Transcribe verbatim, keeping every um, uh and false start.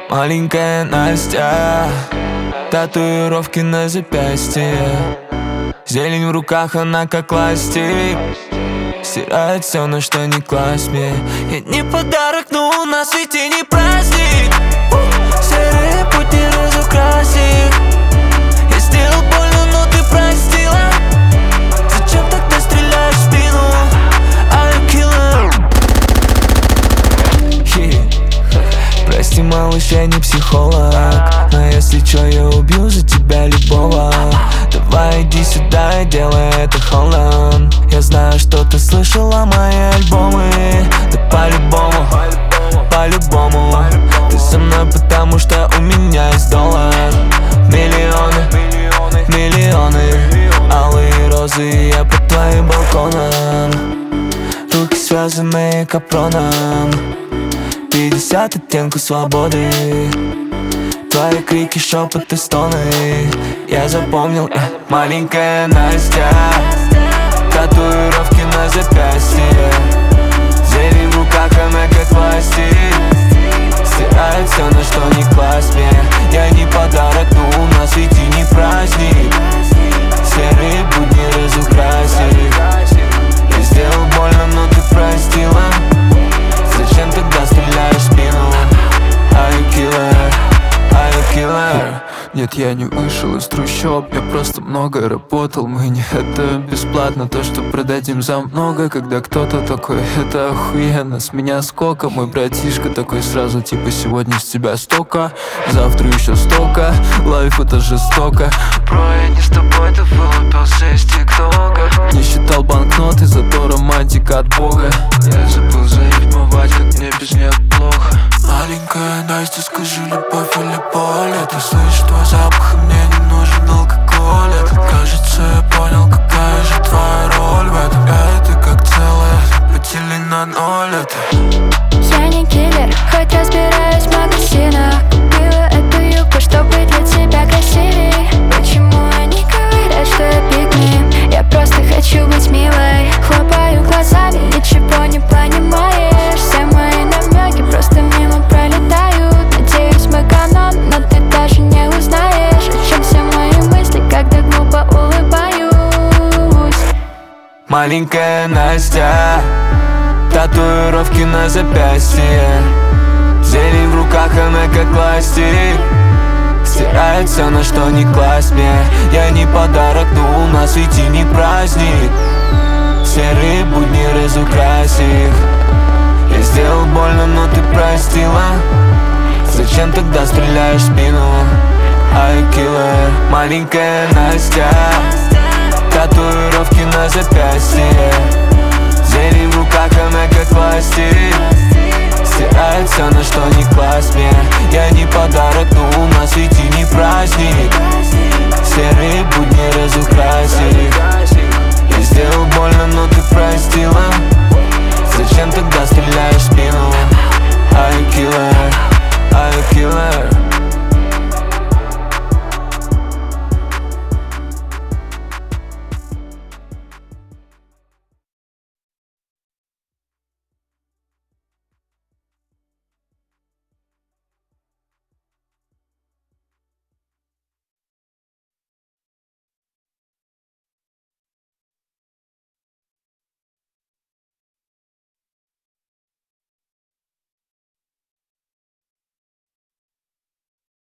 Маленькая Настя, татуировки на запястье, зелень в руках, она как ластик, стирает все, на что не класть мне. Я не подарок, но у нас ведь и не праздник. Серые пути разукрась их. Я сделал больно, но ты простила. Зачем тогда стреляешь в спину? I'm killer. yeah. Прости, малыш, я не психолог, но если чё, я убью за тебя любого. Давай иди сюда и делай это холланд. Я знаю, что ты слышала мои альбомы. Да по-любому, по-любому ты со мной, потому что у меня есть доллар. Миллионы, миллионы, алые розы, я под твоим балконом. Руки связаны капроном, пятьдесят оттенков свободы. Твои крики, шепоты, стоны я запомнил, э. Маленькая Настя, татуировки на запястье, зелень в руках, она как пластик, стирает все, на что не класть мне. Я не подарок, но у нас ведь и не праздник. Серые будни разукрась их. Я сделал больно, но ты простила. Зачем тогда стреляешь в спину? Are you killer? Are you killer? Нет, я не вышел из трущоб, я просто много работал. Мы не это бесплатно, то, что продадим за много. Когда кто-то такой, это охуенно, с меня сколько. Мой братишка такой сразу, типа, сегодня с тебя столько, завтра еще столько. Лайф это жестоко. Бро, я не с тобой, ты вылупился из тиктока. Не считал банкноты, зато романтика от бога. Я забыл зарифмовать, как мне без нее плохо. Маленькая Настя, скажи, любовь или боль? Ты слышишь твой запах, и мне не нужен алкоголь. Это, кажется, я понял, какая же твоя роль в этом. Я это как целое, потели на ноль это. Я не киллер, хоть разбираюсь в магазинах. Купила эту юбку, чтобы для тебя красивей. Почему они говорят, что я пикми? Я просто хочу быть милой. Хлопаю глазами, ничего не понимаешь. Все мои намеки просто мимо пролетают. Надеюсь, мы канон, но ты даже не узнаешь, о чем все мои мысли, когда глупо улыбаюсь. Маленькая Настя, татуировки на запястье, зелень в руках, она как пластик, стирает все, на что не класть мне. Я не подарок, но у нас ведь и не праздник. Серые будни разукрась их. Я сделал больно, но ты простила. Зачем тогда стреляешь в спину? Are you killer? Маленькая Настя, татуировки на запястье, зелень в руках, она как пластик, стирает все, на что не класть мне. Я не подарок, но у нас ведь и не праздник. Серые будни разукрась их. Я сделал больно, но ты простила. Зачем тогда стреляешь в спину?